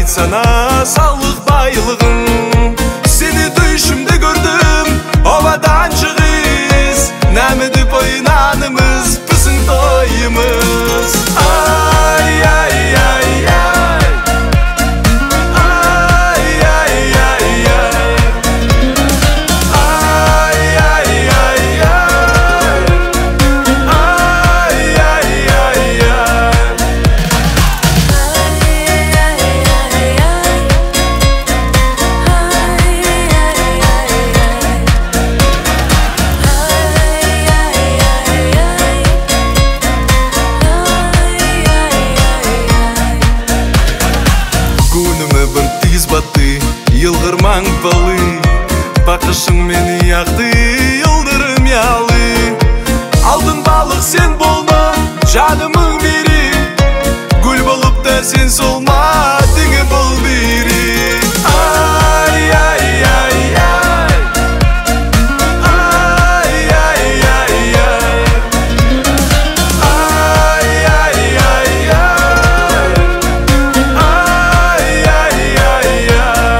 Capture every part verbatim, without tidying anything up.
айтсана саулық байлығың. Сені düşümde gördüm, ovadan çıkız. Nämedip oynanımız, bizim toyumuz. Ay ay ay ay. Ay ay ay ay. Ay ay ay ay. Ay ay ay ay. Күнімі бір тиз батты, йылғырмаң балы. Бақышың мені яқты, йылдырым ялы. Алтын балық сен болма, жанымың бері. Гүл болып та сен солма, діңі бұл бері. Ай ай ай ай. Ай ай ай ай. Ай ай ай ай. Ay ay ay ay.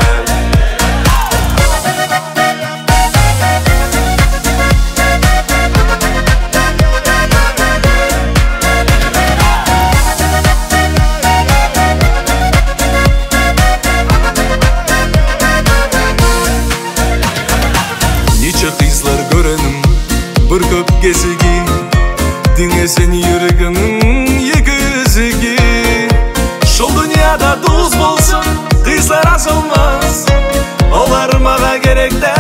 Нече кызлар көрөнүм, бір көп кезеги. Диңе сен жүрегімнің екі өзеги. Шол дүнияда туз болсын, кызлар асылмас. Олар мага керек те